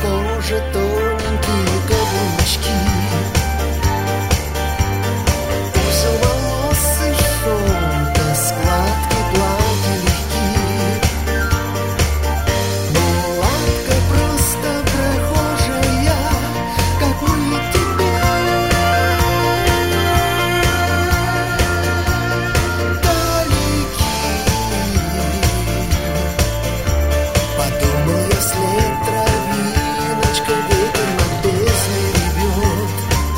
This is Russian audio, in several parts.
кожа, тоненькие каблучки. Узел волос и шелка, складки платья легкие. Мулатка просто прохожая, как мы тебя. Далеки. Подумал, если травиночка ветер над бездной ревет,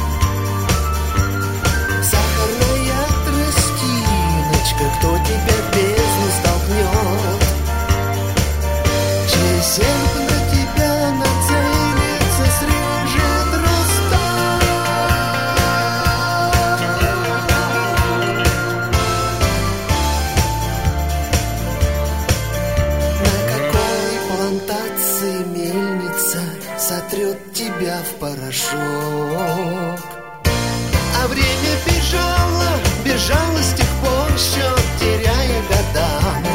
сахарная тростиночка, кто тебя в бездну столкнет? Чей серп на тебя нацелится, срежет росток? На какой плантации мельница сотрет тебя в порошок? А время бежало, бежало с тех пор, счет теряя годам.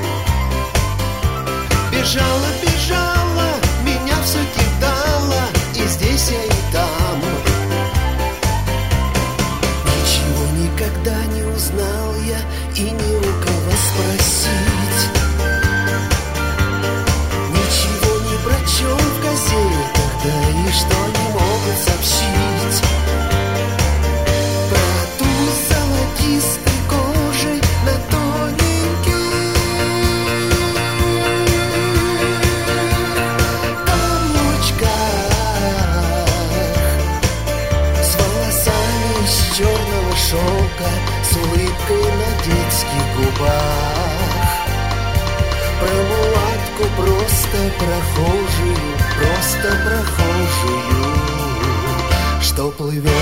Бежала, бежала, меня все кидало, и здесь я, и там. Ничего никогда не узнал я, и ни у кого спросить. Ничего не прочел в газетах, да и что не могут сообщить. Про ту золотистой кожей на тоненьких каблучках, с волосами из черного шелка, с улыбкой на детских губах. Про мулатку просто прохожую, что плывет